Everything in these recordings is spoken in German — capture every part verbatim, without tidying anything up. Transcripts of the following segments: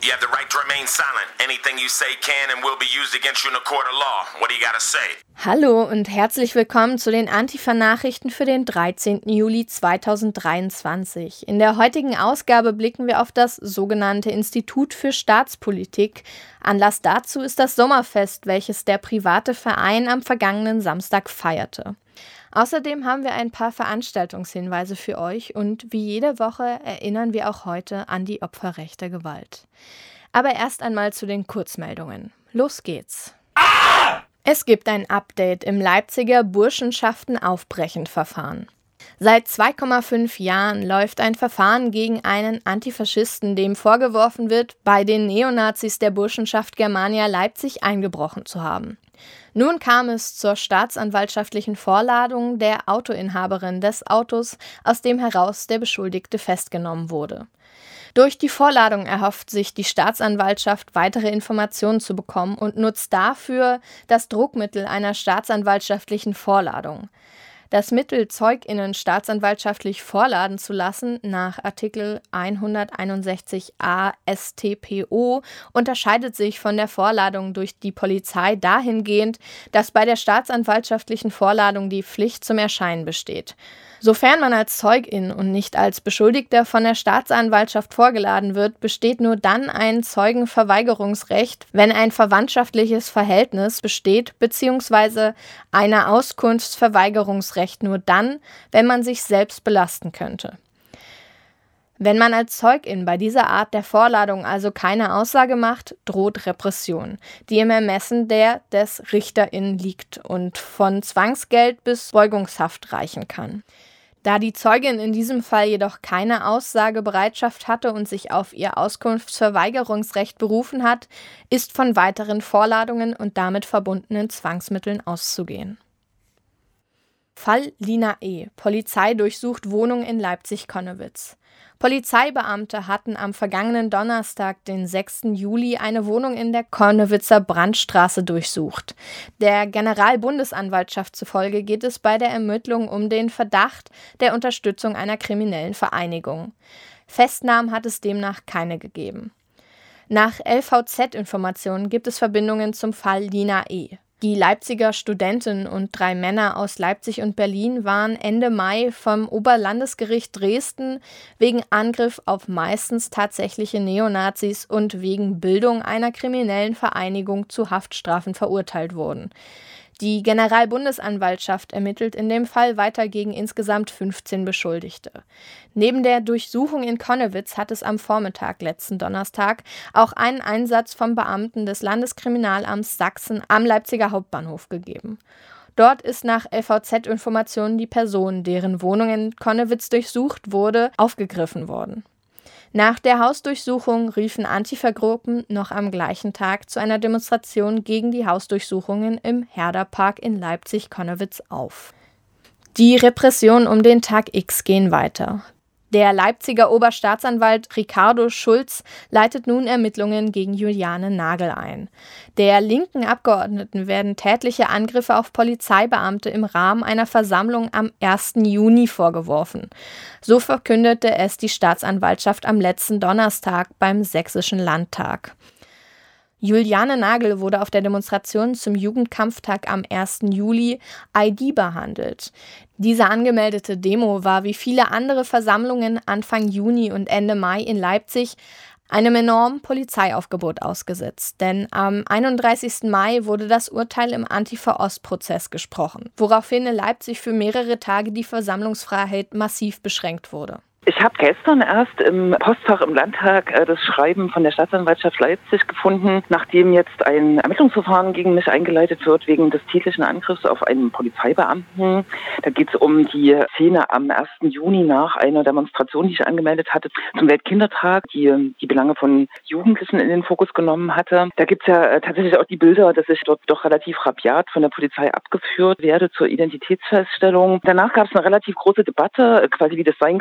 You have the right to remain silent. Anything you say can and will be used against you in a court of law. What do you gotta say? Hallo und herzlich willkommen zu den Antifa-Nachrichten für den dreizehnten Juli zweitausenddreiundzwanzig. In der heutigen Ausgabe blicken wir auf das sogenannte Institut für Staatspolitik. Anlass dazu ist das Sommerfest, welches der private Verein am vergangenen Samstag feierte. Außerdem haben wir ein paar Veranstaltungshinweise für euch und wie jede Woche erinnern wir auch heute an die Opfer rechter Gewalt. Aber erst einmal zu den Kurzmeldungen. Los geht's! Ah! Es gibt ein Update im Leipziger Burschenschaften-Aufbrechen-Verfahren. Seit zwei Komma fünf Jahren läuft ein Verfahren gegen einen Antifaschisten, dem vorgeworfen wird, bei den Neonazis der Burschenschaft Germania Leipzig eingebrochen zu haben. Nun kam es zur staatsanwaltschaftlichen Vorladung der Autoinhaberin des Autos, aus dem heraus der Beschuldigte festgenommen wurde. Durch die Vorladung erhofft sich die Staatsanwaltschaft, weitere Informationen zu bekommen und nutzt dafür das Druckmittel einer staatsanwaltschaftlichen Vorladung. Das Mittel, ZeugInnen staatsanwaltschaftlich vorladen zu lassen, nach Artikel hunderteinundsechzig a S t p o, unterscheidet sich von der Vorladung durch die Polizei dahingehend, dass bei der staatsanwaltschaftlichen Vorladung die Pflicht zum Erscheinen besteht. Sofern man als Zeugin und nicht als Beschuldigter von der Staatsanwaltschaft vorgeladen wird, besteht nur dann ein Zeugenverweigerungsrecht, wenn ein verwandtschaftliches Verhältnis besteht, bzw. eine Auskunftsverweigerungsrecht nur dann, wenn man sich selbst belasten könnte. Wenn man als Zeugin bei dieser Art der Vorladung also keine Aussage macht, droht Repression, die im Ermessen der des RichterInnen liegt und von Zwangsgeld bis Beugungshaft reichen kann. Da die Zeugin in diesem Fall jedoch keine Aussagebereitschaft hatte und sich auf ihr Auskunftsverweigerungsrecht berufen hat, ist von weiteren Vorladungen und damit verbundenen Zwangsmitteln auszugehen. Fall Lina E. Polizei durchsucht Wohnung in Leipzig-Connewitz. Polizeibeamte hatten am vergangenen Donnerstag, den sechsten Juli, eine Wohnung in der Connewitzer Brandstraße durchsucht. Der Generalbundesanwaltschaft zufolge geht es bei der Ermittlung um den Verdacht der Unterstützung einer kriminellen Vereinigung. Festnahmen hat es demnach keine gegeben. Nach L V Z-Informationen gibt es Verbindungen zum Fall Lina E. Die Leipziger Studentin und drei Männer aus Leipzig und Berlin waren Ende Mai vom Oberlandesgericht Dresden wegen Angriff auf meistens tatsächliche Neonazis und wegen Bildung einer kriminellen Vereinigung zu Haftstrafen verurteilt worden. Die Generalbundesanwaltschaft ermittelt in dem Fall weiter gegen insgesamt fünfzehn Beschuldigte. Neben der Durchsuchung in Connewitz hat es am Vormittag letzten Donnerstag auch einen Einsatz von Beamten des Landeskriminalamts Sachsen am Leipziger Hauptbahnhof gegeben. Dort ist nach L V Z-Informationen die Person, deren Wohnung in Connewitz durchsucht wurde, aufgegriffen worden. Nach der Hausdurchsuchung riefen Antifa-Gruppen noch am gleichen Tag zu einer Demonstration gegen die Hausdurchsuchungen im Herder-Park in Leipzig-Connewitz auf. Die Repressionen um den Tag X gehen weiter. Der Leipziger Oberstaatsanwalt Ricardo Schulz leitet nun Ermittlungen gegen Juliane Nagel ein. Der linken Abgeordneten werden tätliche Angriffe auf Polizeibeamte im Rahmen einer Versammlung am ersten Juni vorgeworfen. So verkündete es die Staatsanwaltschaft am letzten Donnerstag beim Sächsischen Landtag. Juliane Nagel wurde auf der Demonstration zum Jugendkampftag am ersten Juli I D behandelt. Diese angemeldete Demo war wie viele andere Versammlungen Anfang Juni und Ende Mai in Leipzig einem enormen Polizeiaufgebot ausgesetzt. Denn am einunddreißigsten Mai wurde das Urteil im Antifa-Ost-Prozess gesprochen, woraufhin in Leipzig für mehrere Tage die Versammlungsfreiheit massiv beschränkt wurde. Ich habe gestern erst im Postfach im Landtag äh, das Schreiben von der Staatsanwaltschaft Leipzig gefunden, nachdem jetzt ein Ermittlungsverfahren gegen mich eingeleitet wird wegen des tätlichen Angriffs auf einen Polizeibeamten. Da geht es um die Szene am ersten Juni nach einer Demonstration, die ich angemeldet hatte zum Weltkindertag, die die Belange von Jugendlichen in den Fokus genommen hatte. Da gibt es ja äh, tatsächlich auch die Bilder, dass ich dort doch relativ rabiat von der Polizei abgeführt werde zur Identitätsfeststellung. Danach gab es eine relativ große Debatte, äh, quasi wie das sein kann, dass eine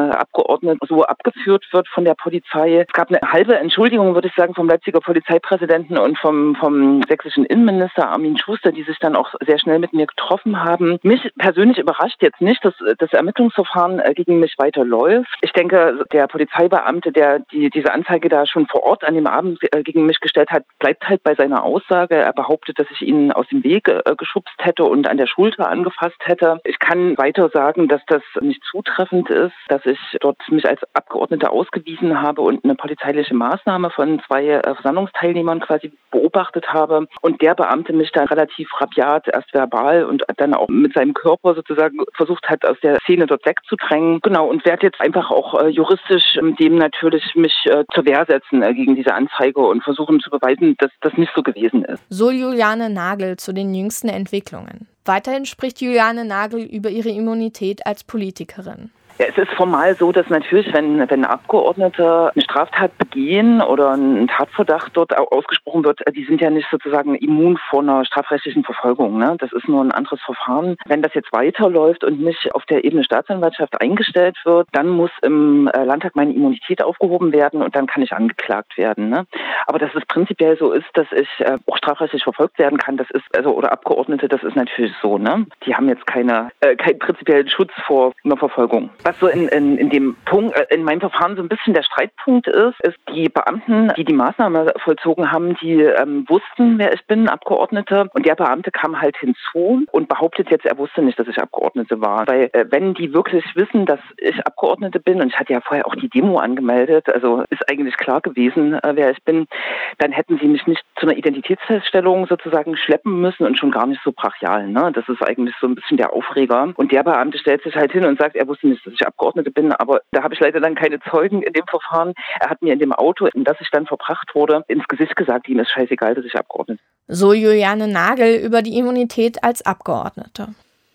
Abgeordneten so abgeführt wird von der Polizei. Es gab eine halbe Entschuldigung, würde ich sagen, vom Leipziger Polizeipräsidenten und vom, vom sächsischen Innenminister Armin Schuster, die sich dann auch sehr schnell mit mir getroffen haben. Mich persönlich überrascht jetzt nicht, dass das Ermittlungsverfahren gegen mich weiterläuft. Ich denke, der Polizeibeamte, der die, diese Anzeige da schon vor Ort an dem Abend gegen mich gestellt hat, bleibt halt bei seiner Aussage. Er behauptet, dass ich ihn aus dem Weg geschubst hätte und an der Schulter angefasst hätte. Ich kann weiter sagen, dass das nicht zutreffend ist, dass ich dort mich als Abgeordnete ausgewiesen habe und eine polizeiliche Maßnahme von zwei Versammlungsteilnehmern quasi beobachtet habe und der Beamte mich dann relativ rabiat erst verbal und dann auch mit seinem Körper sozusagen versucht hat, aus der Szene dort wegzudrängen. Genau, und werde jetzt einfach auch äh, juristisch ähm, dem natürlich mich äh, zur Wehr setzen äh, gegen diese Anzeige und versuchen zu beweisen, dass das nicht so gewesen ist. So Juliane Nagel zu den jüngsten Entwicklungen. Weiterhin spricht Juliane Nagel über ihre Immunität als Politikerin. Ja, es ist formal so, dass natürlich, wenn, wenn Abgeordnete eine Straftat begehen oder ein Tatverdacht dort ausgesprochen wird, die sind ja nicht sozusagen immun vor einer strafrechtlichen Verfolgung. Ne? Das ist nur ein anderes Verfahren. Wenn das jetzt weiterläuft und nicht auf der Ebene Staatsanwaltschaft eingestellt wird, dann muss im Landtag meine Immunität aufgehoben werden und dann kann ich angeklagt werden. Ne? Aber dass es prinzipiell so ist, dass ich auch strafrechtlich verfolgt werden kann, das ist, also oder Abgeordnete, das ist natürlich so. Ne? Die haben jetzt keine, äh, keinen prinzipiellen Schutz vor einer Verfolgung. Was so in, in, in dem Punkt, in meinem Verfahren so ein bisschen der Streitpunkt ist, ist die Beamten, die die Maßnahme vollzogen haben, die ähm, wussten, wer ich bin, Abgeordnete. Und der Beamte kam halt hinzu und behauptet jetzt, er wusste nicht, dass ich Abgeordnete war. Weil äh, wenn die wirklich wissen, dass ich Abgeordnete bin, und ich hatte ja vorher auch die Demo angemeldet, also ist eigentlich klar gewesen, äh, wer ich bin, dann hätten sie mich nicht zu einer Identitätsfeststellung sozusagen schleppen müssen und schon gar nicht so brachial. Ne? Das ist eigentlich so ein bisschen der Aufreger. Und der Beamte stellt sich halt hin und sagt, er wusste nicht, dass ich Abgeordnete bin, aber da habe ich leider dann keine Zeugen in dem Verfahren. Er hat mir in dem Auto, in das ich dann verbracht wurde, ins Gesicht gesagt, ihm ist scheißegal, dass ich Abgeordnete bin. So Juliane Nagel über die Immunität als Abgeordnete.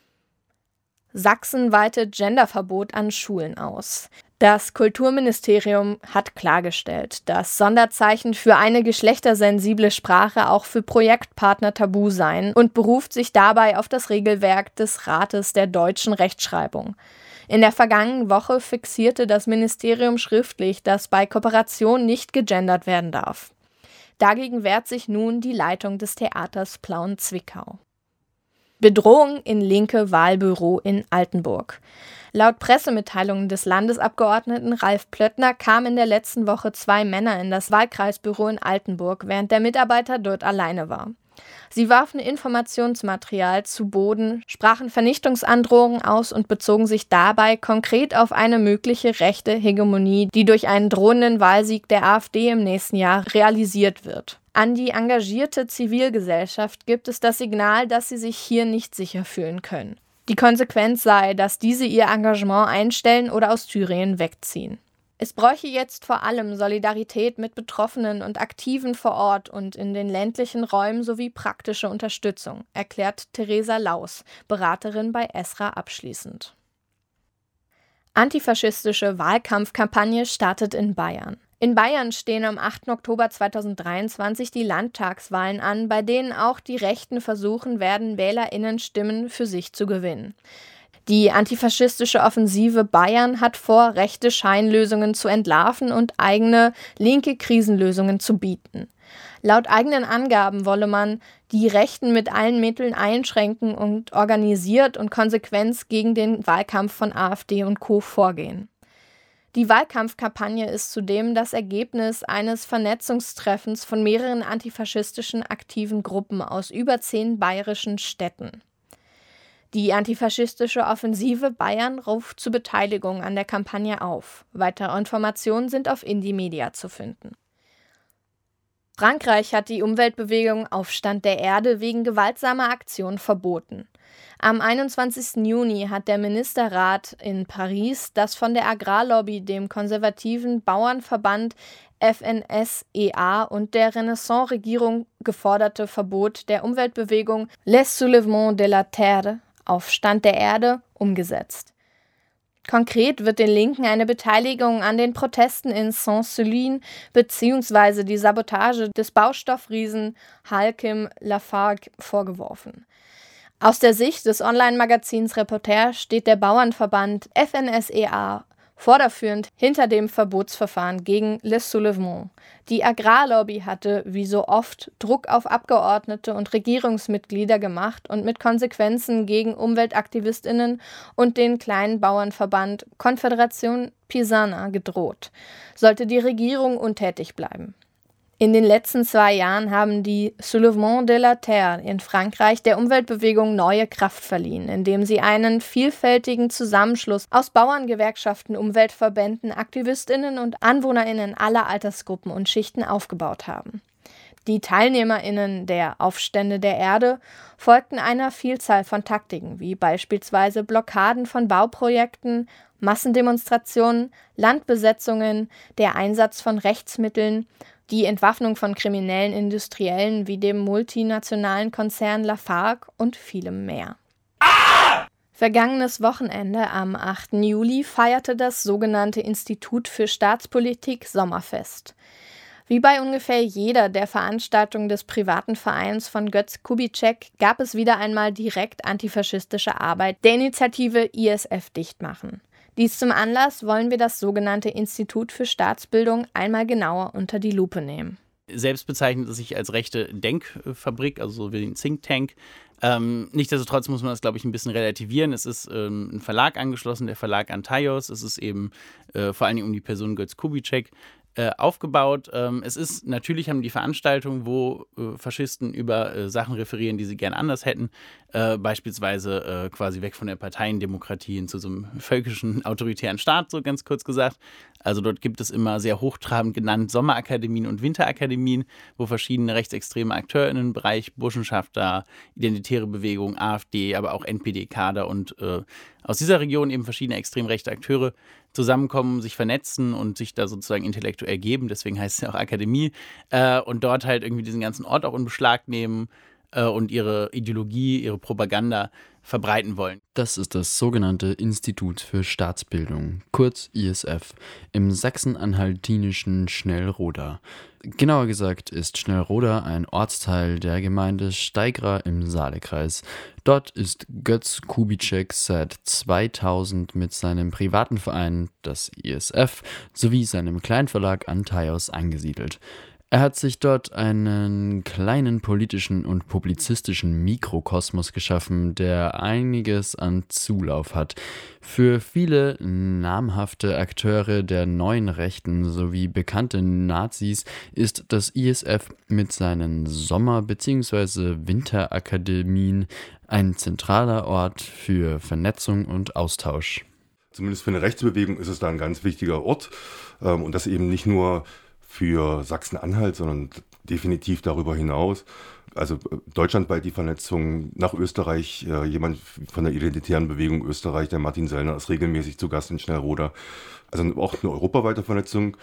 Sachsen weitet Genderverbot an Schulen aus. Das Kulturministerium hat klargestellt, dass Sonderzeichen für eine geschlechtersensible Sprache auch für Projektpartner tabu seien und beruft sich dabei auf das Regelwerk des Rates der deutschen Rechtschreibung. In der vergangenen Woche fixierte das Ministerium schriftlich, dass bei Kooperation nicht gegendert werden darf. Dagegen wehrt sich nun die Leitung des Theaters Plauen-Zwickau. Bedrohung in linke Wahlbüro in Altenburg. Laut Pressemitteilungen des Landesabgeordneten Ralf Plöttner kamen in der letzten Woche zwei Männer in das Wahlkreisbüro in Altenburg, während der Mitarbeiter dort alleine war. Sie warfen Informationsmaterial zu Boden, sprachen Vernichtungsandrohungen aus und bezogen sich dabei konkret auf eine mögliche rechte Hegemonie, die durch einen drohenden Wahlsieg der AfD im nächsten Jahr realisiert wird. An die engagierte Zivilgesellschaft gibt es das Signal, dass sie sich hier nicht sicher fühlen können. Die Konsequenz sei, dass diese ihr Engagement einstellen oder aus Thüringen wegziehen. Es bräuche jetzt vor allem Solidarität mit Betroffenen und Aktiven vor Ort und in den ländlichen Räumen sowie praktische Unterstützung, erklärt Theresa Laus, Beraterin bei Esra abschließend. Antifaschistische Wahlkampfkampagne startet in Bayern. In Bayern stehen am achten Oktober zweitausenddreiundzwanzig die Landtagswahlen an, bei denen auch die Rechten versuchen werden, WählerInnen-Stimmen für sich zu gewinnen. Die antifaschistische Offensive Bayern hat vor, rechte Scheinlösungen zu entlarven und eigene linke Krisenlösungen zu bieten. Laut eigenen Angaben wolle man die Rechten mit allen Mitteln einschränken und organisiert und konsequent gegen den Wahlkampf von AfD und Co. vorgehen. Die Wahlkampfkampagne ist zudem das Ergebnis eines Vernetzungstreffens von mehreren antifaschistischen aktiven Gruppen aus über zehn bayerischen Städten. Die antifaschistische Offensive Bayern ruft zur Beteiligung an der Kampagne auf. Weitere Informationen sind auf Indymedia zu finden. Frankreich hat die Umweltbewegung Aufstand der Erde wegen gewaltsamer Aktionen verboten. Am einundzwanzigsten Juni hat der Ministerrat in Paris das von der Agrarlobby, dem konservativen Bauernverband F N S E A und der Renaissance-Regierung geforderte Verbot der Umweltbewegung Les Soulèvements de la Terre, Aufstand der Erde, umgesetzt. Konkret wird den Linken eine Beteiligung an den Protesten in Saint-Soline bzw. die Sabotage des Baustoffriesen Holcim Lafargue vorgeworfen. Aus der Sicht des Online-Magazins Reporter steht der Bauernverband F N S E A Vorderführend hinter dem Verbotsverfahren gegen Les Soulèvements. Die Agrarlobby hatte, wie so oft, Druck auf Abgeordnete und Regierungsmitglieder gemacht und mit Konsequenzen gegen UmweltaktivistInnen und den kleinen Bauernverband Confédération Paysanne gedroht, sollte die Regierung untätig bleiben. In den letzten zwei Jahren haben die Soulèvements de la Terre in Frankreich der Umweltbewegung neue Kraft verliehen, indem sie einen vielfältigen Zusammenschluss aus Bauerngewerkschaften, Umweltverbänden, AktivistInnen und AnwohnerInnen aller Altersgruppen und Schichten aufgebaut haben. Die TeilnehmerInnen der Aufstände der Erde folgten einer Vielzahl von Taktiken, wie beispielsweise Blockaden von Bauprojekten, Massendemonstrationen, Landbesetzungen, der Einsatz von Rechtsmitteln, die Entwaffnung von kriminellen Industriellen wie dem multinationalen Konzern Lafargue und vielem mehr. Ah! Vergangenes Wochenende am achten Juli feierte das sogenannte Institut für Staatspolitik Sommerfest. Wie bei ungefähr jeder der Veranstaltungen des privaten Vereins von Götz Kubitschek gab es wieder einmal direkt antifaschistische Arbeit der Initiative I S F Dichtmachen. Dies zum Anlass wollen wir das sogenannte Institut für Staatsbildung einmal genauer unter die Lupe nehmen. Selbst bezeichnet es sich als rechte Denkfabrik, also so wie ein Think Tank. Ähm, nichtsdestotrotz muss man das, glaube ich, ein bisschen relativieren. Es ist ähm, ein Verlag angeschlossen, der Verlag Antaios. Es ist eben äh, vor allen Dingen um die Person Götz Kubitschek äh, aufgebaut. Ähm, es ist, natürlich haben die Veranstaltungen, wo äh, Faschisten über äh, Sachen referieren, die sie gern anders hätten. Äh, beispielsweise äh, quasi weg von der Parteiendemokratie hin zu so einem völkischen, autoritären Staat, so ganz kurz gesagt. Also dort gibt es immer sehr hochtrabend genannt Sommerakademien und Winterakademien, wo verschiedene rechtsextreme AkteurInnen im Bereich Burschenschafter, identitäre Bewegung, AfD, aber auch N P D-Kader und äh, aus dieser Region eben verschiedene extrem rechte Akteure zusammenkommen, sich vernetzen und sich da sozusagen intellektuell geben. Deswegen heißt es ja auch Akademie. Äh, und dort halt irgendwie diesen ganzen Ort auch in Beschlag nehmen äh, und ihre Ideologie, ihre Propaganda verbreiten wollen. Das ist das sogenannte Institut für Staatsbildung, kurz I S F, im sachsen-anhaltinischen Schnellroda. Genauer gesagt ist Schnellroda ein Ortsteil der Gemeinde Steigra im Saalekreis. Dort ist Götz Kubitschek seit zweitausend mit seinem privaten Verein, das I S F, sowie seinem Kleinverlag Antaios angesiedelt. Er hat sich dort einen kleinen politischen und publizistischen Mikrokosmos geschaffen, der einiges an Zulauf hat. Für viele namhafte Akteure der neuen Rechten sowie bekannte Nazis ist das I S F mit seinen Sommer- bzw. Winterakademien ein zentraler Ort für Vernetzung und Austausch. Zumindest für eine Rechtsbewegung ist es da ein ganz wichtiger Ort und das eben nicht nur für Sachsen-Anhalt, sondern definitiv darüber hinaus. Also deutschlandweit die Vernetzung nach Österreich. Äh, jemand von der identitären Bewegung Österreich, der Martin Sellner, ist regelmäßig zu Gast in Schnellroda. Also auch eine europaweite Vernetzung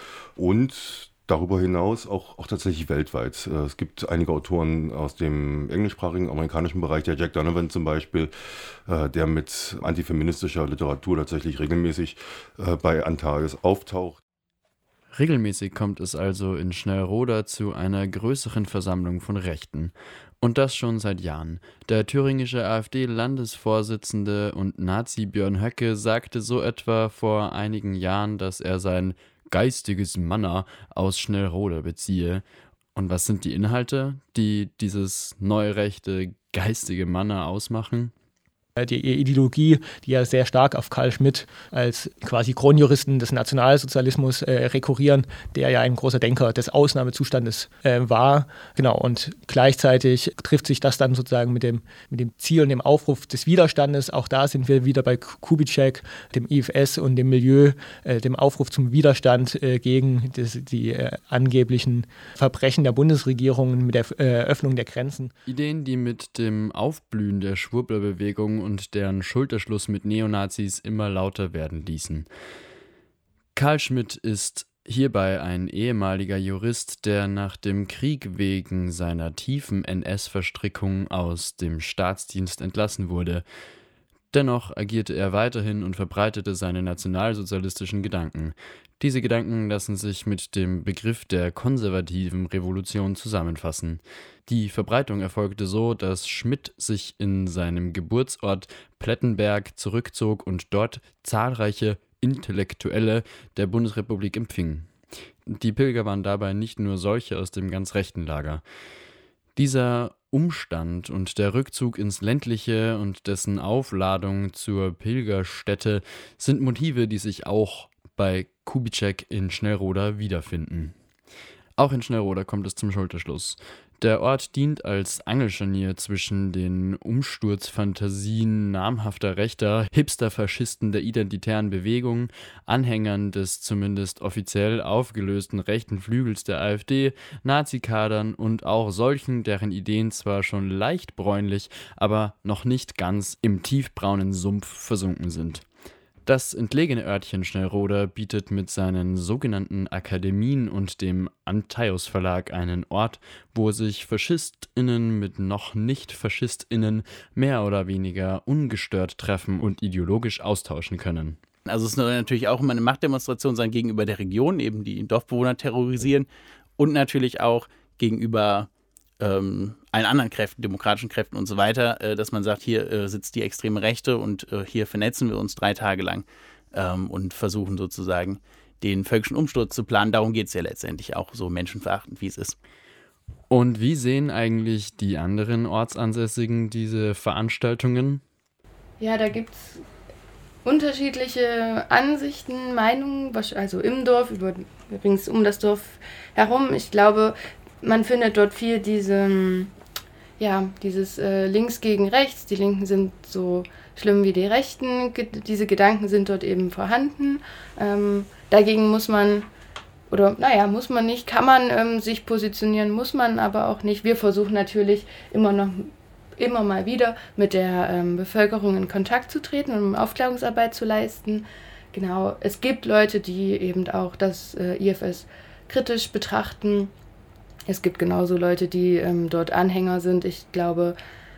und darüber hinaus auch, auch tatsächlich weltweit. Äh, es gibt einige Autoren aus dem englischsprachigen, amerikanischen Bereich, der Jack Donovan zum Beispiel, äh, der mit antifeministischer Literatur tatsächlich regelmäßig äh, bei Antaios auftaucht. Regelmäßig kommt es also in Schnellroda zu einer größeren Versammlung von Rechten. Und das schon seit Jahren. Der thüringische AfD-Landesvorsitzende und Nazi Björn Höcke sagte so etwa vor einigen Jahren, dass er sein geistiges Manna aus Schnellroda beziehe. Und was sind die Inhalte, die dieses neurechte geistige Manna ausmachen? Die Ideologie, die ja sehr stark auf Carl Schmitt als quasi Kronjuristen des Nationalsozialismus äh, rekurrieren, der ja ein großer Denker des Ausnahmezustandes äh, war. Genau, und gleichzeitig trifft sich das dann sozusagen mit dem, mit dem Ziel und dem Aufruf des Widerstandes. Auch da sind wir wieder bei Kubitschek, dem I F S und dem Milieu, äh, dem Aufruf zum Widerstand äh, gegen das, die äh, angeblichen Verbrechen der Bundesregierung mit der äh, Öffnung der Grenzen. Ideen, die mit dem Aufblühen der Schwurblerbewegung und deren Schulterschluss mit Neonazis immer lauter werden ließen. Carl Schmitt ist hierbei ein ehemaliger Jurist, der nach dem Krieg wegen seiner tiefen N S-Verstrickung aus dem Staatsdienst entlassen wurde. Dennoch agierte er weiterhin und verbreitete seine nationalsozialistischen Gedanken. Diese Gedanken lassen sich mit dem Begriff der konservativen Revolution zusammenfassen. Die Verbreitung erfolgte so, dass Schmitt sich in seinem Geburtsort Plettenberg zurückzog und dort zahlreiche Intellektuelle der Bundesrepublik empfingen. Die Pilger waren dabei nicht nur solche aus dem ganz rechten Lager. Dieser Umstand und der Rückzug ins Ländliche und dessen Aufladung zur Pilgerstätte sind Motive, die sich auch bei Kubitschek in Schnellroda wiederfinden. Auch in Schnellroda kommt es zum Schulterschluss. Der Ort dient als Angelscharnier zwischen den Umsturzfantasien namhafter Rechter, Hipster-Faschisten der identitären Bewegung, Anhängern des zumindest offiziell aufgelösten rechten Flügels der AfD, Nazikadern und auch solchen, deren Ideen zwar schon leicht bräunlich, aber noch nicht ganz im tiefbraunen Sumpf versunken sind. Das entlegene Örtchen Schnellroda bietet mit seinen sogenannten Akademien und dem Antaios Verlag einen Ort, wo sich FaschistInnen mit noch nicht FaschistInnen mehr oder weniger ungestört treffen und ideologisch austauschen können. Also es soll natürlich auch immer eine Machtdemonstration sein gegenüber der Region, eben die Dorfbewohner terrorisieren und natürlich auch gegenüber ähm, allen anderen Kräften, demokratischen Kräften und so weiter, äh, dass man sagt, hier äh, sitzt die extreme Rechte und äh, hier vernetzen wir uns drei Tage lang ähm, und versuchen sozusagen den völkischen Umsturz zu planen. Darum geht es ja letztendlich auch, so menschenverachtend wie es ist. Und wie sehen eigentlich die anderen Ortsansässigen diese Veranstaltungen? Ja, da gibt es unterschiedliche Ansichten, Meinungen, also im Dorf, übrigens um das Dorf herum. Ich glaube, man findet dort viel diese, ja, dieses äh, Links gegen Rechts. Die Linken sind so schlimm wie die Rechten. Ge- diese Gedanken sind dort eben vorhanden. Ähm, dagegen muss man, oder naja, muss man nicht, kann man ähm, sich positionieren, muss man aber auch nicht. Wir versuchen natürlich immer noch, immer mal wieder mit der ähm, Bevölkerung in Kontakt zu treten und Aufklärungsarbeit zu leisten. Genau, es gibt Leute, die eben auch das äh, I F S kritisch betrachten. Es gibt genauso Leute, die ähm, dort Anhänger sind. Ich glaube,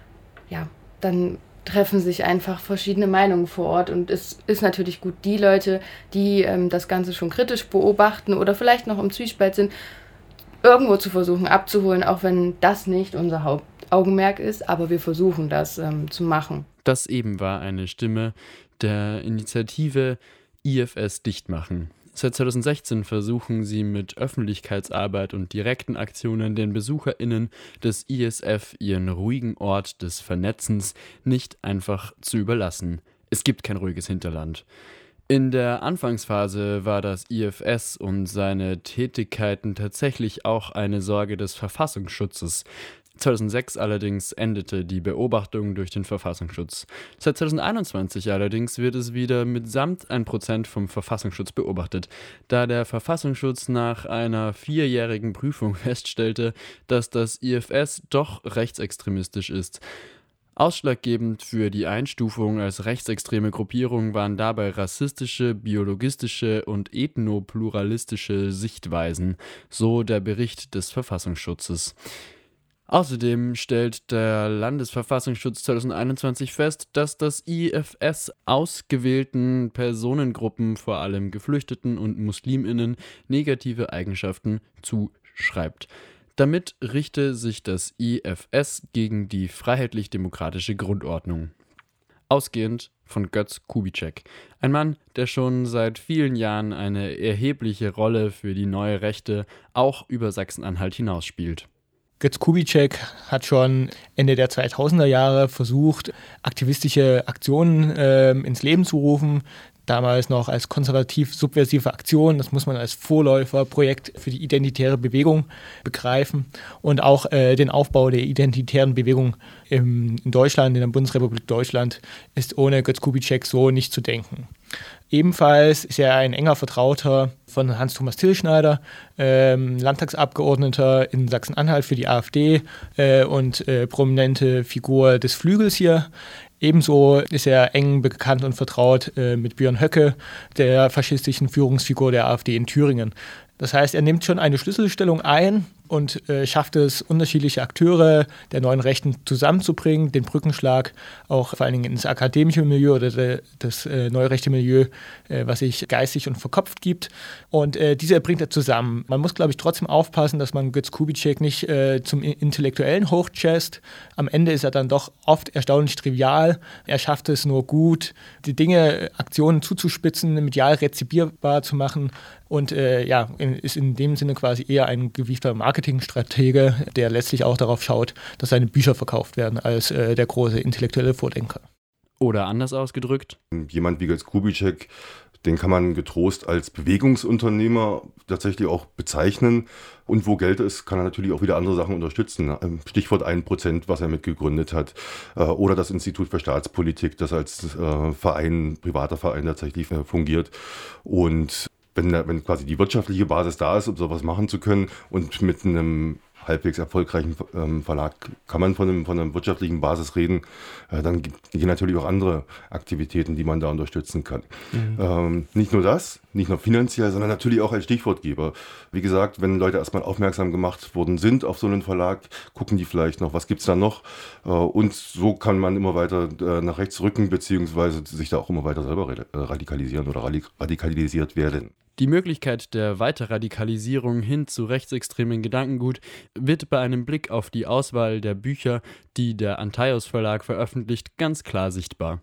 ja, dann treffen sich einfach verschiedene Meinungen vor Ort. Und es ist natürlich gut, die Leute, die ähm, das Ganze schon kritisch beobachten oder vielleicht noch im Zwiespalt sind, irgendwo zu versuchen abzuholen, auch wenn das nicht unser Hauptaugenmerk ist. Aber wir versuchen das ähm, zu machen. Das eben war eine Stimme der Initiative I F S Dichtmachen. Seit zweitausendsechzehn versuchen sie mit Öffentlichkeitsarbeit und direkten Aktionen den BesucherInnen des I S F ihren ruhigen Ort des Vernetzens nicht einfach zu überlassen. Es gibt kein ruhiges Hinterland. In der Anfangsphase war das I F S und seine Tätigkeiten tatsächlich auch eine Sorge des Verfassungsschutzes. zweitausendsechs allerdings endete die Beobachtung durch den Verfassungsschutz. Seit zweitausendeinundzwanzig allerdings wird es wieder mitsamt ein Prozent vom Verfassungsschutz beobachtet, da der Verfassungsschutz nach einer vierjährigen Prüfung feststellte, dass das I F S doch rechtsextremistisch ist. Ausschlaggebend für die Einstufung als rechtsextreme Gruppierung waren dabei rassistische, biologistische und ethnopluralistische Sichtweisen, so der Bericht des Verfassungsschutzes. Außerdem stellt der Landesverfassungsschutz zweitausendeinundzwanzig fest, dass das I F S ausgewählten Personengruppen, vor allem Geflüchteten und MuslimInnen, negative Eigenschaften zuschreibt. Damit richte sich das I F S gegen die freiheitlich-demokratische Grundordnung. Ausgehend von Götz Kubitschek, ein Mann, der schon seit vielen Jahren eine erhebliche Rolle für die neue Rechte auch über Sachsen-Anhalt hinaus spielt. Götz Kubitschek hat schon Ende der zweitausender Jahre versucht, aktivistische Aktionen äh, ins Leben zu rufen. Damals noch als konservativ-subversive Aktion. Das muss man als Vorläuferprojekt für die identitäre Bewegung begreifen. Und auch äh, den Aufbau der identitären Bewegung im, in Deutschland, in der Bundesrepublik Deutschland, ist ohne Götz Kubitschek so nicht zu denken. Ebenfalls ist er ein enger Vertrauter von Hans-Thomas Tillschneider, ähm, Landtagsabgeordneter in Sachsen-Anhalt für die AfD äh, und äh, prominente Figur des Flügels hier. Ebenso ist er eng bekannt und vertraut äh, mit Björn Höcke, der faschistischen Führungsfigur der AfD in Thüringen. Das heißt, er nimmt schon eine Schlüsselstellung ein und äh, schafft es, unterschiedliche Akteure der neuen Rechten zusammenzubringen, den Brückenschlag auch vor allen Dingen ins akademische Milieu oder de, das äh, neurechte Milieu, äh, was sich geistig und verkopft gibt. Und äh, diese bringt er zusammen. Man muss, glaube ich, trotzdem aufpassen, dass man Götz Kubitschek nicht äh, zum Intellektuellen hochchest. Am Ende ist er dann doch oft erstaunlich trivial. Er schafft es nur gut, die Dinge, Aktionen zuzuspitzen, medial rezipierbar zu machen und äh, ja, in, ist in dem Sinne quasi eher ein gewiefter Marketingstratege, der letztlich auch darauf schaut, dass seine Bücher verkauft werden, als äh, der große intellektuelle Vordenker. Oder anders ausgedrückt? Jemand wie Götz Kubitschek, den kann man getrost als Bewegungsunternehmer tatsächlich auch bezeichnen. Und wo Geld ist, kann er natürlich auch wieder andere Sachen unterstützen. Stichwort ein Prozent, was er mitgegründet hat. Oder das Institut für Staatspolitik, das als Verein, privater Verein tatsächlich fungiert. Und wenn, wenn quasi die wirtschaftliche Basis da ist, um sowas machen zu können und mit einem halbwegs erfolgreichen ähm, Verlag kann man von, einem, von einer wirtschaftlichen Basis reden, äh, dann gehen natürlich auch andere Aktivitäten, die man da unterstützen kann. Mhm. Ähm, nicht nur das, nicht nur finanziell, sondern natürlich auch als Stichwortgeber. Wie gesagt, wenn Leute erstmal aufmerksam gemacht worden sind auf so einen Verlag, gucken die vielleicht noch, was gibt es da noch? Äh, und so kann man immer weiter äh, nach rechts rücken, beziehungsweise sich da auch immer weiter selber radikalisieren oder radikalisiert werden. Die Möglichkeit der Weiterradikalisierung hin zu rechtsextremen Gedankengut wird bei einem Blick auf die Auswahl der Bücher, die der Antaios Verlag veröffentlicht, ganz klar sichtbar.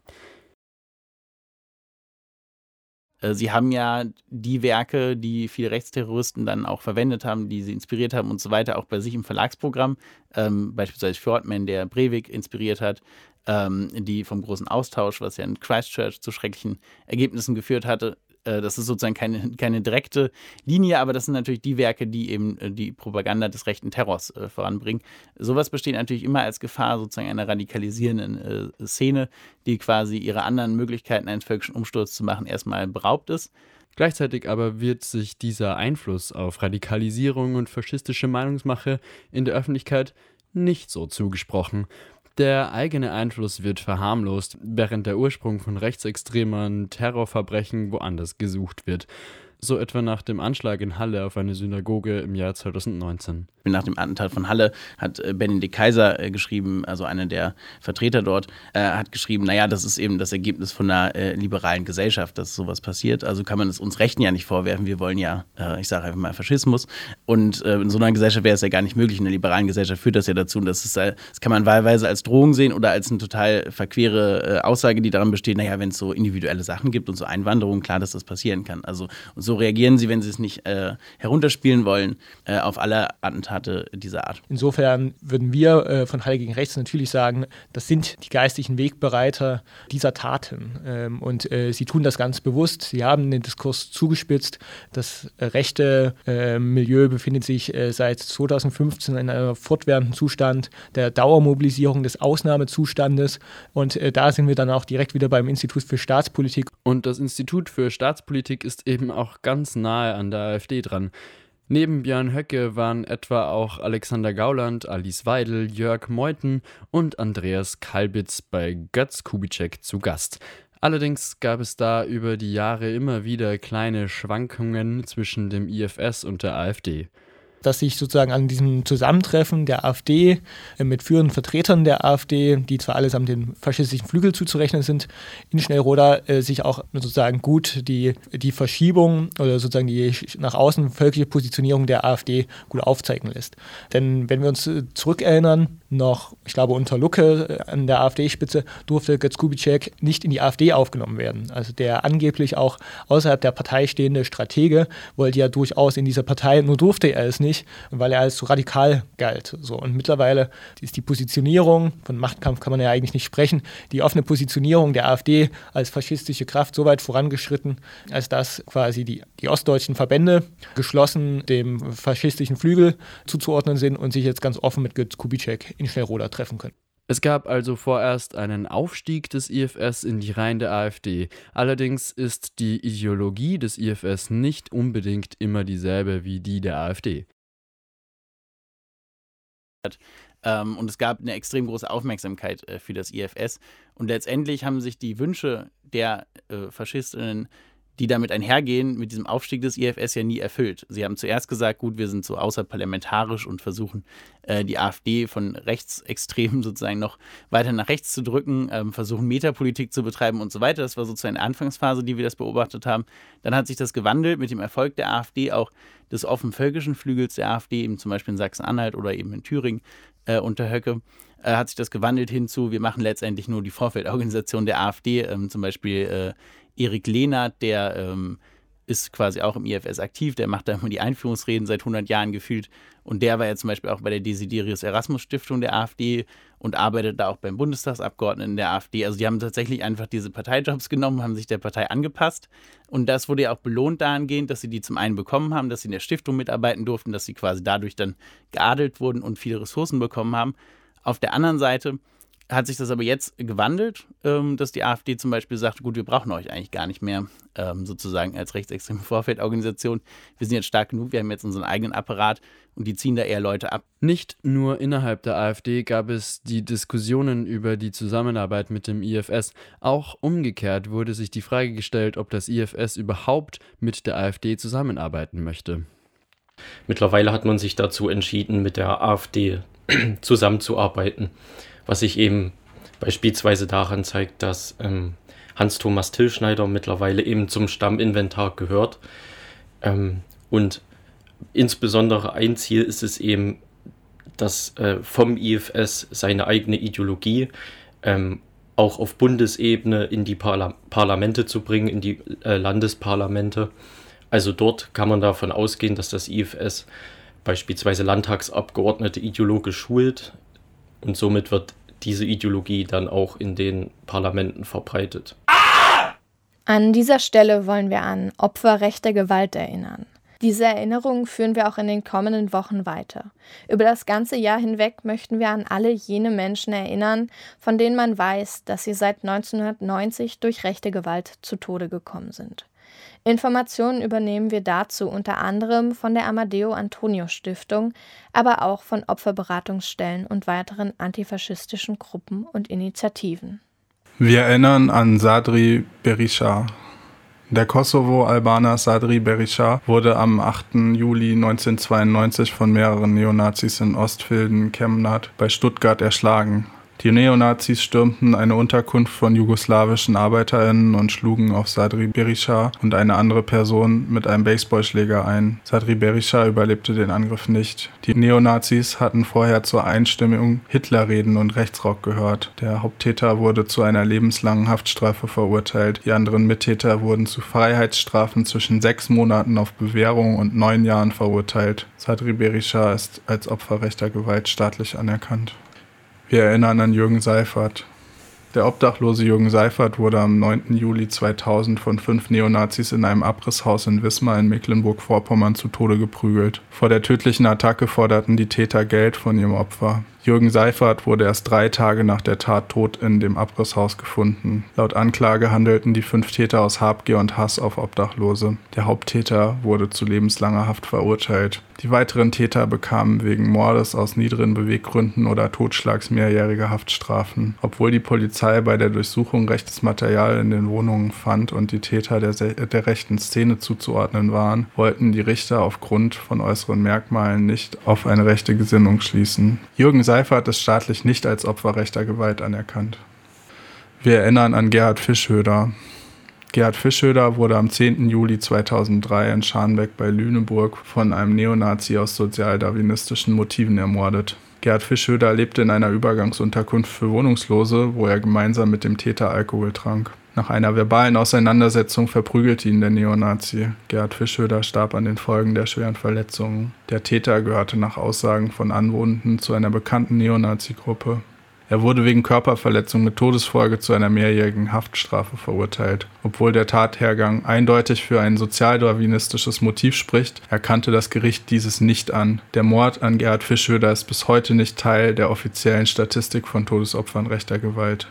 Sie haben ja die Werke, die viele Rechtsterroristen dann auch verwendet haben, die sie inspiriert haben und so weiter, auch bei sich im Verlagsprogramm. Ähm, beispielsweise Fjordman, der Breivik inspiriert hat, ähm, die vom großen Austausch, was ja in Christchurch zu schrecklichen Ergebnissen geführt hatte. Das ist sozusagen keine, keine direkte Linie, aber das sind natürlich die Werke, die eben die Propaganda des rechten Terrors äh, voranbringen. Sowas besteht natürlich immer als Gefahr sozusagen einer radikalisierenden äh, Szene, die quasi ihre anderen Möglichkeiten, einen völkischen Umsturz zu machen, erstmal beraubt ist. Gleichzeitig aber wird sich dieser Einfluss auf Radikalisierung und faschistische Meinungsmache in der Öffentlichkeit nicht so zugesprochen. Der eigene Einfluss wird verharmlost, während der Ursprung von rechtsextremen Terrorverbrechen woanders gesucht wird. So etwa nach dem Anschlag in Halle auf eine Synagoge im Jahr zweitausendneunzehn. Nach dem Attentat von Halle hat Benedikt Kaiser äh, geschrieben, also einer der Vertreter dort, äh, hat geschrieben, naja, das ist eben das Ergebnis von einer äh, liberalen Gesellschaft, dass sowas passiert. Also kann man es uns Rechten ja nicht vorwerfen. Wir wollen ja, äh, ich sage einfach mal, Faschismus. Und äh, in so einer Gesellschaft wäre es ja gar nicht möglich. In einer liberalen Gesellschaft führt das ja dazu. Und das, ist, äh, das kann man wahlweise als Drohung sehen oder als eine total verquere äh, Aussage, die daran besteht, naja, wenn es so individuelle Sachen gibt und so Einwanderung, klar, dass das passieren kann. Also und so reagieren sie, wenn sie es nicht äh, herunterspielen wollen, äh, auf alle Attentate dieser Art. Insofern würden wir äh, von Halle gegen Rechts natürlich sagen, das sind die geistlichen Wegbereiter dieser Taten. Ähm, und äh, sie tun das ganz bewusst. Sie haben den Diskurs zugespitzt. Das äh, rechte äh, Milieu befindet sich äh, seit zweitausendfünfzehn in einem fortwährenden Zustand der Dauermobilisierung des Ausnahmezustandes. Und äh, da sind wir dann auch direkt wieder beim Institut für Staatspolitik. Und das Institut für Staatspolitik ist eben auch ganz nahe an der AfD dran. Neben Björn Höcke waren etwa auch Alexander Gauland, Alice Weidel, Jörg Meuthen und Andreas Kalbitz bei Götz Kubitschek zu Gast. Allerdings gab es da über die Jahre immer wieder kleine Schwankungen zwischen dem I F S und der AfD. Dass sich sozusagen an diesem Zusammentreffen der AfD äh, mit führenden Vertretern der AfD, die zwar allesamt dem faschistischen Flügel zuzurechnen sind, in Schnellroda äh, sich auch sozusagen gut die, die Verschiebung oder sozusagen die nach außen völkische Positionierung der AfD gut aufzeigen lässt. Denn wenn wir uns äh, zurückerinnern, noch, ich glaube unter Lucke äh, an der AfD-Spitze durfte Götz Kubitschek nicht in die AfD aufgenommen werden. Also der angeblich auch außerhalb der Partei stehende Stratege wollte ja durchaus in dieser Partei, nur durfte er es nicht, weil er als so radikal galt. So. Und mittlerweile ist die Positionierung, von Machtkampf kann man ja eigentlich nicht sprechen, die offene Positionierung der AfD als faschistische Kraft so weit vorangeschritten, als dass quasi die, die ostdeutschen Verbände geschlossen dem faschistischen Flügel zuzuordnen sind und sich jetzt ganz offen mit Götz Kubitschek in Schnellroda treffen können. Es gab also vorerst einen Aufstieg des I F S in die Reihen der AfD. Allerdings ist die Ideologie des I F S nicht unbedingt immer dieselbe wie die der AfD. Ähm, und es gab eine extrem große Aufmerksamkeit äh, für das I F S. Und letztendlich haben sich die Wünsche der äh, Faschistinnen, die damit einhergehen, mit diesem Aufstieg des I F S ja nie erfüllt. Sie haben zuerst gesagt, gut, wir sind so außerparlamentarisch und versuchen, äh, die AfD von Rechtsextremen sozusagen noch weiter nach rechts zu drücken, ähm, versuchen Metapolitik zu betreiben und so weiter. Das war sozusagen eine Anfangsphase, die wir das beobachtet haben. Dann hat sich das gewandelt mit dem Erfolg der AfD, auch des offen völkischen Flügels der AfD, eben zum Beispiel in Sachsen-Anhalt oder eben in Thüringen äh, unter Höcke. Hat sich das gewandelt hinzu, wir machen letztendlich nur die Vorfeldorganisation der AfD, ähm, zum Beispiel äh, Erik Lehnert, der ähm, ist quasi auch im I F S aktiv, der macht da immer die Einführungsreden seit hundert Jahren gefühlt und der war ja zum Beispiel auch bei der Desiderius Erasmus Stiftung der AfD und arbeitet da auch beim Bundestagsabgeordneten der AfD. Also die haben tatsächlich einfach diese Parteijobs genommen, haben sich der Partei angepasst und das wurde ja auch belohnt dahingehend, dass sie die zum einen bekommen haben, dass sie in der Stiftung mitarbeiten durften, dass sie quasi dadurch dann geadelt wurden und viele Ressourcen bekommen haben. Auf der anderen Seite hat sich das aber jetzt gewandelt, ähm, dass die AfD zum Beispiel sagt, gut, wir brauchen euch eigentlich gar nicht mehr ähm, sozusagen als rechtsextreme Vorfeldorganisation. Wir sind jetzt stark genug, wir haben jetzt unseren eigenen Apparat und die ziehen da eher Leute ab. Nicht nur innerhalb der AfD gab es die Diskussionen über die Zusammenarbeit mit dem I F S. Auch umgekehrt wurde sich die Frage gestellt, ob das I F S überhaupt mit der AfD zusammenarbeiten möchte. Mittlerweile hat man sich dazu entschieden, mit der AfD zusammenzuarbeiten, was sich eben beispielsweise daran zeigt, dass ähm, Hans-Thomas Tillschneider mittlerweile eben zum Stamminventar gehört. Ähm, und insbesondere ein Ziel ist es eben, dass äh, vom I F S seine eigene Ideologie ähm, auch auf Bundesebene in die Parla- Parlamente zu bringen, in die äh, Landesparlamente. Also dort kann man davon ausgehen, dass das I F S beispielsweise Landtagsabgeordnete ideologisch schult und somit wird diese Ideologie dann auch in den Parlamenten verbreitet. An dieser Stelle wollen wir an Opfer rechter Gewalt erinnern. Diese Erinnerung führen wir auch in den kommenden Wochen weiter. Über das ganze Jahr hinweg möchten wir an alle jene Menschen erinnern, von denen man weiß, dass sie seit neunzehnhundertneunzig durch rechte Gewalt zu Tode gekommen sind. Informationen übernehmen wir dazu unter anderem von der Amadeo-Antonio-Stiftung, aber auch von Opferberatungsstellen und weiteren antifaschistischen Gruppen und Initiativen. Wir erinnern an Sadri Berisha. Der Kosovo-Albaner Sadri Berisha wurde am achten Juli neunzehnhundertzweiundneunzig von mehreren Neonazis in Ostfilden, Chemnat bei Stuttgart erschlagen. Die Neonazis stürmten eine Unterkunft von jugoslawischen ArbeiterInnen und schlugen auf Sadri Berisha und eine andere Person mit einem Baseballschläger ein. Sadri Berisha überlebte den Angriff nicht. Die Neonazis hatten vorher zur Einstimmung Hitlerreden und Rechtsrock gehört. Der Haupttäter wurde zu einer lebenslangen Haftstrafe verurteilt. Die anderen Mittäter wurden zu Freiheitsstrafen zwischen sechs Monaten auf Bewährung und neun Jahren verurteilt. Sadri Berisha ist als Opfer rechter Gewalt staatlich anerkannt. Wir erinnern an Jürgen Seifert. Der obdachlose Jürgen Seifert wurde am neunten Juli zweitausend von fünf Neonazis in einem Abrisshaus in Wismar in Mecklenburg-Vorpommern zu Tode geprügelt. Vor der tödlichen Attacke forderten die Täter Geld von ihrem Opfer. Jürgen Seifert wurde erst drei Tage nach der Tat tot in dem Abrisshaus gefunden. Laut Anklage handelten die fünf Täter aus Habgier und Hass auf Obdachlose. Der Haupttäter wurde zu lebenslanger Haft verurteilt. Die weiteren Täter bekamen wegen Mordes aus niedrigen Beweggründen oder Totschlags mehrjährige Haftstrafen. Obwohl die Polizei bei der Durchsuchung rechtes Material in den Wohnungen fand und die Täter der, der rechten Szene zuzuordnen waren, wollten die Richter aufgrund von äußeren Merkmalen nicht auf eine rechte Gesinnung schließen. Jürgen Seifert ist staatlich nicht als Opfer rechter Gewalt anerkannt. Wir erinnern an Gerhard Fischhöder. Gerhard Fischhöder wurde am zehnten Juli zweitausenddrei in Scharnbeck bei Lüneburg von einem Neonazi aus sozialdarwinistischen Motiven ermordet. Gerhard Fischhöder lebte in einer Übergangsunterkunft für Wohnungslose, wo er gemeinsam mit dem Täter Alkohol trank. Nach einer verbalen Auseinandersetzung verprügelte ihn der Neonazi. Gerhard Fischhöder starb an den Folgen der schweren Verletzungen. Der Täter gehörte nach Aussagen von Anwohnenden zu einer bekannten Neonazi-Gruppe. Er wurde wegen Körperverletzung mit Todesfolge zu einer mehrjährigen Haftstrafe verurteilt. Obwohl der Tathergang eindeutig für ein sozialdarwinistisches Motiv spricht, erkannte das Gericht dieses nicht an. Der Mord an Gerhard Fischhöder ist bis heute nicht Teil der offiziellen Statistik von Todesopfern rechter Gewalt.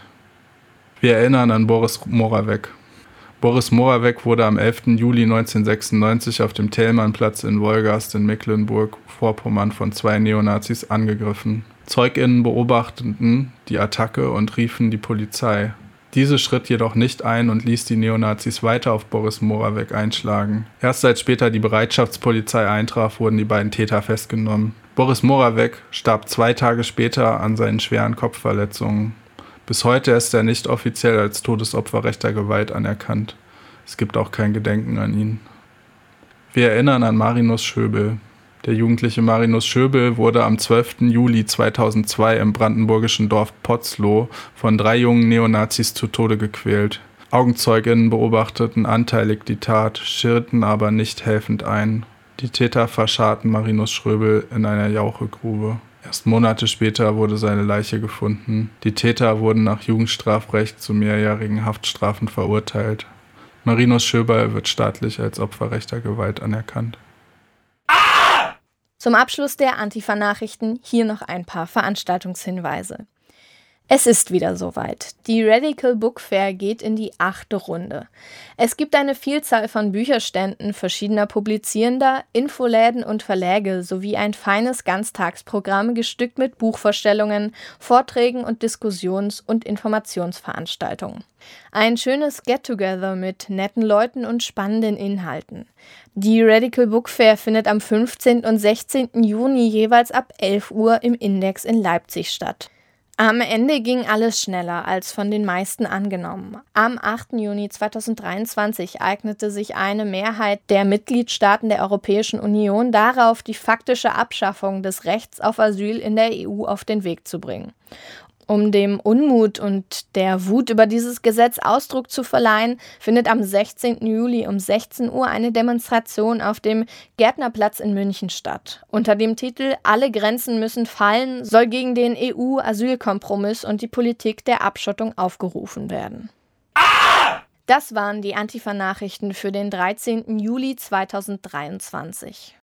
Wir erinnern an Boris Moravec. Boris Moravec wurde am elften Juli neunzehnhundertsechsundneunzig auf dem Thälmannplatz in Wolgast in Mecklenburg-Vorpommern von zwei Neonazis angegriffen. ZeugInnen beobachteten die Attacke und riefen die Polizei. Diese schritt jedoch nicht ein und ließ die Neonazis weiter auf Boris Moravec einschlagen. Erst als später die Bereitschaftspolizei eintraf, wurden die beiden Täter festgenommen. Boris Moravec starb zwei Tage später an seinen schweren Kopfverletzungen. Bis heute ist er nicht offiziell als Todesopfer rechter Gewalt anerkannt. Es gibt auch kein Gedenken an ihn. Wir erinnern an Marinus Schöbel. Der jugendliche Marinus Schöbel wurde am zwölften Juli zweitausendzwei im brandenburgischen Dorf Potzloh von drei jungen Neonazis zu Tode gequält. AugenzeugInnen beobachteten anteilig die Tat, schirrten aber nicht helfend ein. Die Täter verscharrten Marinus Schöbel in einer Jauchegrube. Erst Monate später wurde seine Leiche gefunden. Die Täter wurden nach Jugendstrafrecht zu mehrjährigen Haftstrafen verurteilt. Marinus Schöbel wird staatlich als Opfer rechter Gewalt anerkannt. Zum Abschluss der Antifa-Nachrichten hier noch ein paar Veranstaltungshinweise. Es ist wieder soweit. Die Radical Book Fair geht in die achte Runde. Es gibt eine Vielzahl von Bücherständen verschiedener Publizierender, Infoläden und Verläge sowie ein feines Ganztagsprogramm gestückt mit Buchvorstellungen, Vorträgen und Diskussions- und Informationsveranstaltungen. Ein schönes Get-Together mit netten Leuten und spannenden Inhalten. Die Radical Book Fair findet am fünfzehnten und sechzehnten Juni jeweils ab elf Uhr im Index in Leipzig statt. Am Ende ging alles schneller als von den meisten angenommen. Am achten Juni zweitausenddreiundzwanzig eignete sich eine Mehrheit der Mitgliedstaaten der Europäischen Union darauf, die faktische Abschaffung des Rechts auf Asyl in der E U auf den Weg zu bringen. Um dem Unmut und der Wut über dieses Gesetz Ausdruck zu verleihen, findet am sechzehnten Juli um sechzehn Uhr eine Demonstration auf dem Gärtnerplatz in München statt. Unter dem Titel »Alle Grenzen müssen fallen« soll gegen den E U-Asylkompromiss und die Politik der Abschottung aufgerufen werden. Das waren die Antifa-Nachrichten für den dreizehnten Juli zweitausenddreiundzwanzig.